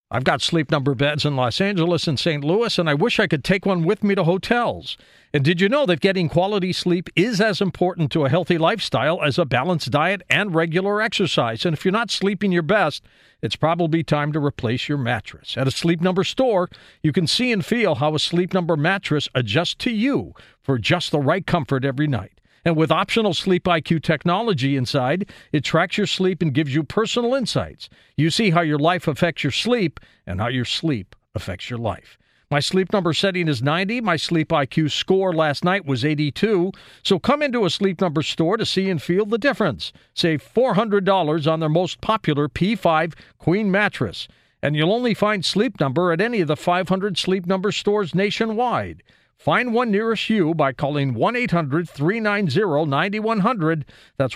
I've got Sleep Number beds in Los Angeles and St. Louis, and I wish I could take one with me to hotels. And did you know that getting quality sleep is as important to a healthy lifestyle as a balanced diet and regular exercise? And if you're not sleeping your best, it's probably time to replace your mattress. At a Sleep Number store, you can see and feel how a Sleep Number mattress adjusts to you for just the right comfort every night. And with optional Sleep IQ technology inside, it tracks your sleep and gives you personal insights. You see how your life affects your sleep and how your sleep affects your life. My Sleep Number setting is 90. My Sleep IQ score last night was 82. So come into a Sleep Number store to see and feel the difference. Save $400 on their most popular P5 Queen mattress. And you'll only find Sleep Number at any of the 500 Sleep Number stores nationwide. Find one nearest you by calling 1-800-390-9100. That's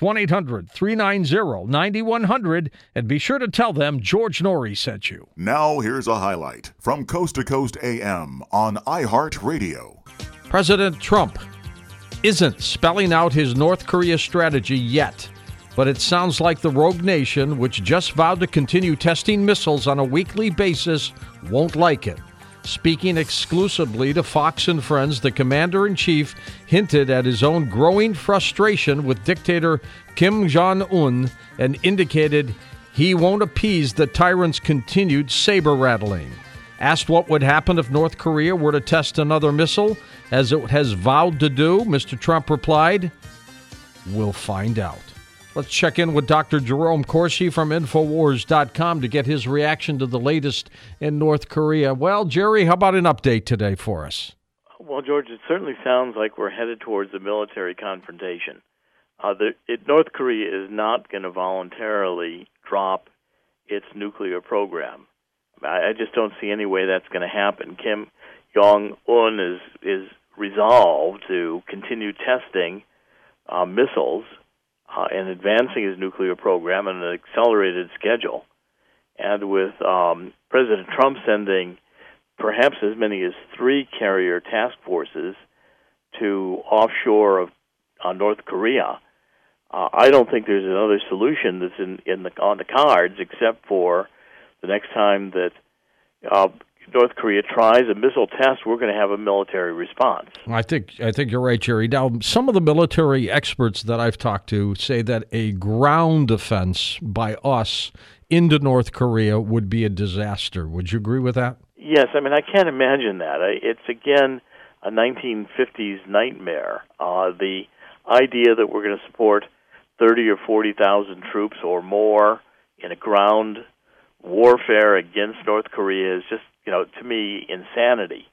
1-800-390-9100. And be sure to tell them George Norrie sent you. Now here's a highlight from Coast to Coast AM on iHeartRadio. President Trump isn't spelling out his North Korea strategy yet, but it sounds like the rogue nation, which just vowed to continue testing missiles on a weekly basis, won't like it. Speaking exclusively to Fox and Friends, the commander-in-chief hinted at his own growing frustration with dictator Kim Jong-un and indicated he won't appease the tyrant's continued saber-rattling. Asked what would happen if North Korea were to test another missile, as it has vowed to do, Mr. Trump replied, "We'll find out." Let's check in with Dr. Jerome Corsi from Infowars.com to get his reaction to the latest in North Korea. Well, Jerry, how about an update today for us? Well, George, it certainly sounds like we're headed towards a military confrontation. North Korea is not going to voluntarily drop its nuclear program. I just don't see any way that's going to happen. Kim Jong-un is resolved to continue testing missiles and advancing his nuclear program on an accelerated schedule. And with President Trump sending perhaps as many as 3 carrier task forces to offshore of North Korea, I don't think there's another solution that's on the cards except for the next time that North Korea tries a missile test, we're going to have a military response. I think you're right, Jerry. Now, some of the military experts that I've talked to say that a ground offense by us into North Korea would be a disaster. Would you agree with that? Yes. I mean, I can't imagine that. It's, again, a 1950s nightmare. The idea that we're going to support 30 or 40,000 troops or more in a ground warfare against North Korea is just, to me, insanity.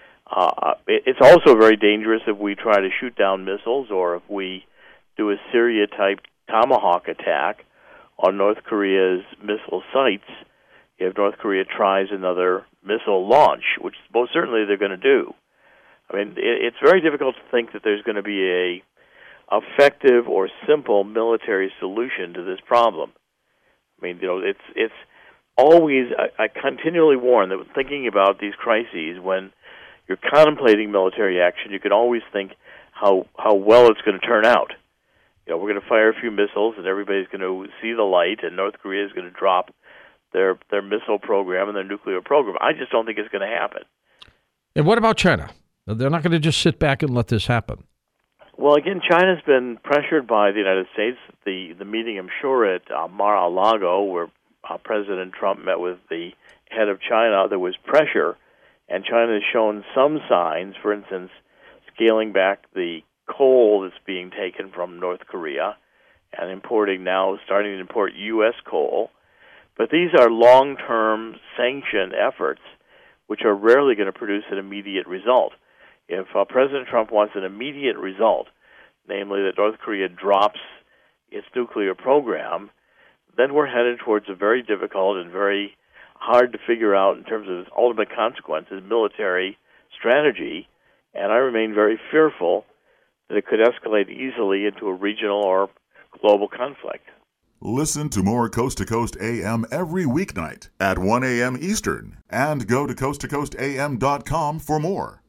It's also very dangerous if we try to shoot down missiles or if we do a Syria-type Tomahawk attack on North Korea's missile sites if North Korea tries another missile launch, which most certainly they're going to do. I mean, it's very difficult to think that there's going to be a effective or simple military solution to this problem. I mean, it's always, I continually warn that when thinking about these crises, when you're contemplating military action, you can always think how well it's going to turn out. We're going to fire a few missiles, and everybody's going to see the light, and North Korea is going to drop their missile program and their nuclear program. I just don't think it's going to happen. And what about China? They're not going to just sit back and let this happen. Well, again, China's been pressured by the United States. The meeting, I'm sure, at Mar-a-Lago, where President Trump met with the head of China, there was pressure, and China has shown some signs, for instance, scaling back the coal that's being taken from North Korea and starting to import U.S. coal. But these are long-term sanctioned efforts, which are rarely going to produce an immediate result. If President Trump wants an immediate result, namely that North Korea drops its nuclear program, then we're headed towards a very difficult and very hard to figure out in terms of its ultimate consequences military strategy, and I remain very fearful that it could escalate easily into a regional or global conflict. Listen to more Coast to Coast AM every weeknight at 1 a.m. Eastern, and go to coasttocoastam.com for more.